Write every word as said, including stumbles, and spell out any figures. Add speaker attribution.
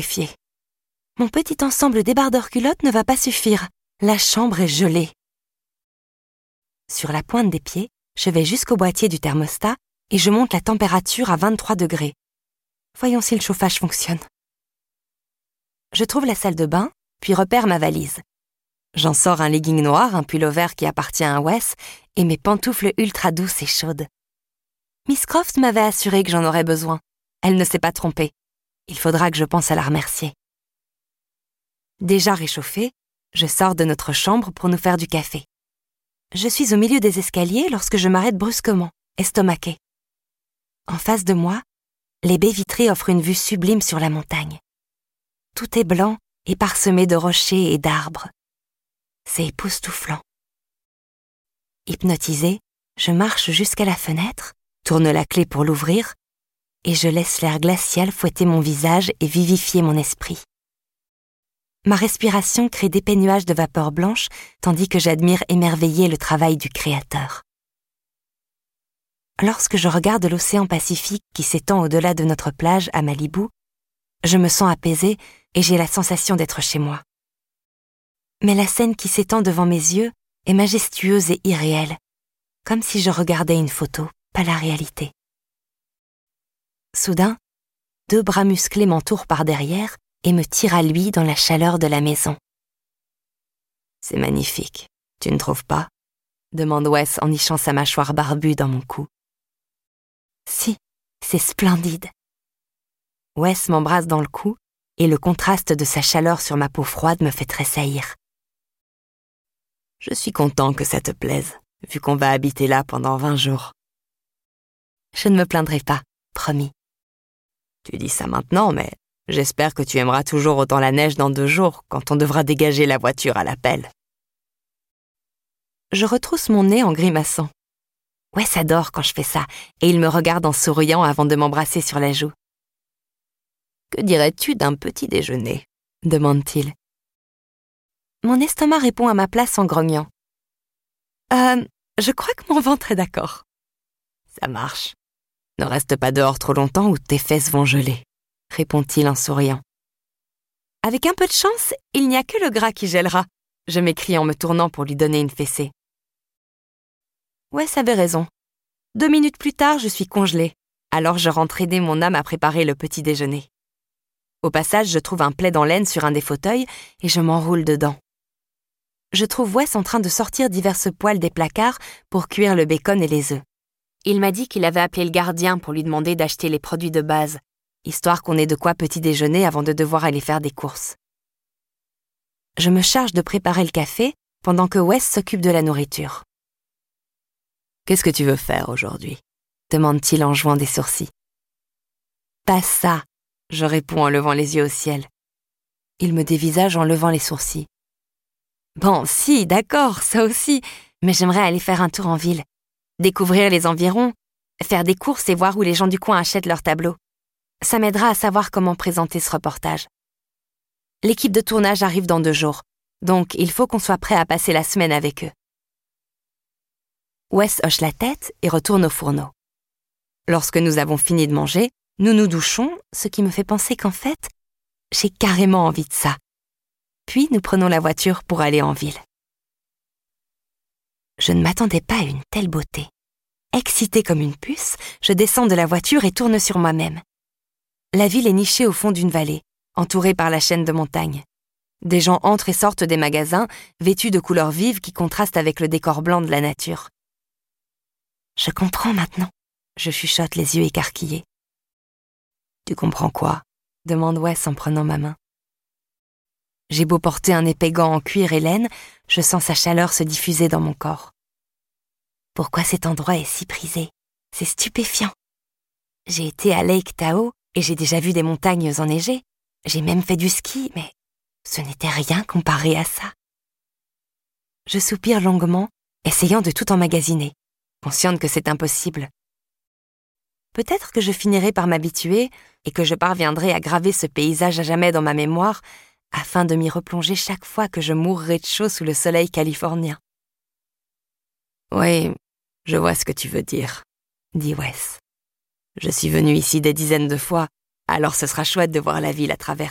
Speaker 1: Fier. Mon petit ensemble débardeur-culotte ne va pas suffire. La chambre est gelée. Sur la pointe des pieds, je vais jusqu'au boîtier du thermostat et je monte la température à vingt-trois degrés. Voyons si le chauffage fonctionne. Je trouve la salle de bain, puis repère ma valise. J'en sors un legging noir, un pull-over qui appartient à Wes et mes pantoufles ultra douces et chaudes. Miss Croft m'avait assuré que j'en aurais besoin. Elle ne s'est pas trompée. Il faudra que je pense à la remercier. Déjà réchauffée, je sors de notre chambre pour nous faire du café. Je suis au milieu des escaliers lorsque je m'arrête brusquement, estomaquée. En face de moi, les baies vitrées offrent une vue sublime sur la montagne. Tout est blanc et parsemé de rochers et d'arbres. C'est époustouflant. Hypnotisée, je marche jusqu'à la fenêtre, tourne la clé pour l'ouvrir, et je laisse l'air glacial fouetter mon visage et vivifier mon esprit. Ma respiration crée d'épais nuages de vapeur blanche, tandis que j'admire émerveillé le travail du Créateur. Lorsque je regarde l'océan Pacifique qui s'étend au-delà de notre plage à Malibu, je me sens apaisée et j'ai la sensation d'être chez moi. Mais la scène qui s'étend devant mes yeux est majestueuse et irréelle, comme si je regardais une photo, pas la réalité. Soudain, deux bras musclés m'entourent par derrière et me tirent à lui dans la chaleur de la maison. « C'est magnifique, tu ne trouves pas ?» demande Wes en nichant sa mâchoire barbue dans mon cou. « Si, c'est splendide. » Wes m'embrasse dans le cou et le contraste de sa chaleur sur ma peau froide me fait tressaillir. « Je suis content que ça te plaise, vu qu'on va habiter là pendant vingt jours. » Je ne me plaindrai pas, promis. Tu dis ça maintenant, mais j'espère que tu aimeras toujours autant la neige dans deux jours, quand on devra dégager la voiture à la pelle. Je retrousse mon nez en grimaçant. Wes adore quand je fais ça, et il me regarde en souriant avant de m'embrasser sur la joue. « Que dirais-tu d'un petit déjeuner ?» demande-t-il. Mon estomac répond à ma place en grognant. « Euh, je crois que mon ventre est d'accord. » « Ça marche. Ne reste pas dehors trop longtemps ou tes fesses vont geler, » répond-il en souriant. « Avec un peu de chance, il n'y a que le gras qui gèlera, » je m'écrie en me tournant pour lui donner une fessée. Wes avait raison. Deux minutes plus tard, je suis congelée, alors je rentre aider mon âme à préparer le petit déjeuner. Au passage, je trouve un plaid en laine sur un des fauteuils et je m'enroule dedans. Je trouve Wes en train de sortir diverses poêles des placards pour cuire le bacon et les œufs. Il m'a dit qu'il avait appelé le gardien pour lui demander d'acheter les produits de base, histoire qu'on ait de quoi petit déjeuner avant de devoir aller faire des courses. Je me charge de préparer le café pendant que Wes s'occupe de la nourriture. « Qu'est-ce que tu veux faire aujourd'hui ?» demande-t-il en jouant des sourcils. « Pas ça !» je réponds en levant les yeux au ciel. Il me dévisage en levant les sourcils. « Bon, si, d'accord, ça aussi, mais j'aimerais aller faire un tour en ville. Découvrir les environs, faire des courses et voir où les gens du coin achètent leurs tableaux. Ça m'aidera à savoir comment présenter ce reportage. L'équipe de tournage arrive dans deux jours, donc il faut qu'on soit prêt à passer la semaine avec eux. » Wes hoche la tête et retourne au fourneau. Lorsque nous avons fini de manger, nous nous douchons, ce qui me fait penser qu'en fait, j'ai carrément envie de ça. Puis nous prenons la voiture pour aller en ville. Je ne m'attendais pas à une telle beauté. Excitée comme une puce, je descends de la voiture et tourne sur moi-même. La ville est nichée au fond d'une vallée, entourée par la chaîne de montagnes. Des gens entrent et sortent des magasins, vêtus de couleurs vives qui contrastent avec le décor blanc de la nature. Je comprends maintenant, je chuchote les yeux écarquillés. « Tu comprends quoi ?» demande Wes en prenant ma main. J'ai beau porter un épais gant en cuir et laine, je sens sa chaleur se diffuser dans mon corps. Pourquoi cet endroit est si prisé? C'est stupéfiant. J'ai été à Lake Tahoe et j'ai déjà vu des montagnes enneigées. J'ai même fait du ski, mais ce n'était rien comparé à ça. Je soupire longuement, essayant de tout emmagasiner, consciente que c'est impossible. Peut-être que je finirai par m'habituer et que je parviendrai à graver ce paysage à jamais dans ma mémoire afin de m'y replonger chaque fois que je mourrai de chaud sous le soleil californien. « Oui, je vois ce que tu veux dire, » dit Wes. « Je suis venu ici des dizaines de fois, alors ce sera chouette de voir la ville à travers tes yeux. »